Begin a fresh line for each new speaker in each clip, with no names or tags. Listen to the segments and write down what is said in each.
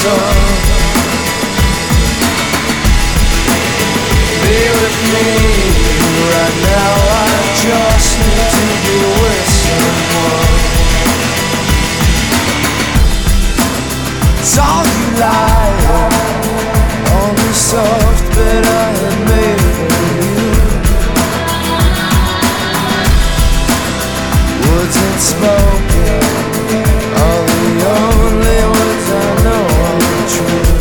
sun. Be with me right now. I just need to be with someone. It's all you like on the soft bed I had made for you. Words ain't spoken are the only words I know are true.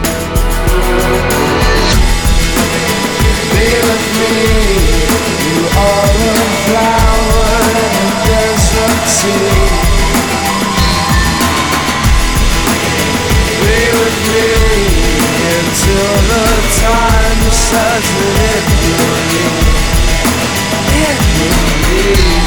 Be with me, you are a flower in a desert sea. Be with me until the time decides that it will be. It will be.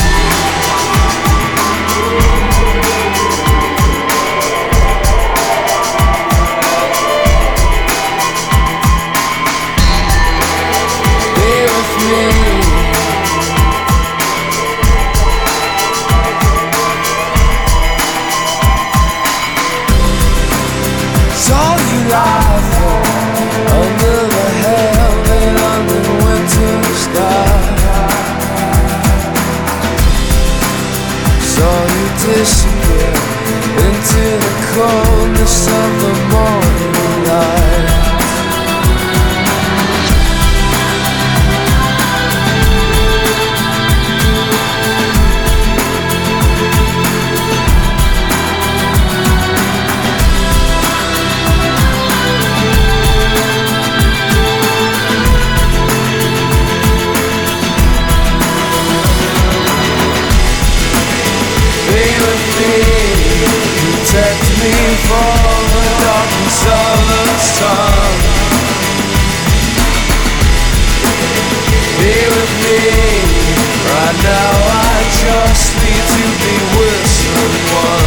Under the heaven, under the winter sky, saw you disappear into the coldness of the morning light. Protect me from the darkness of the sun. Be with me right now. I just need to be with someone.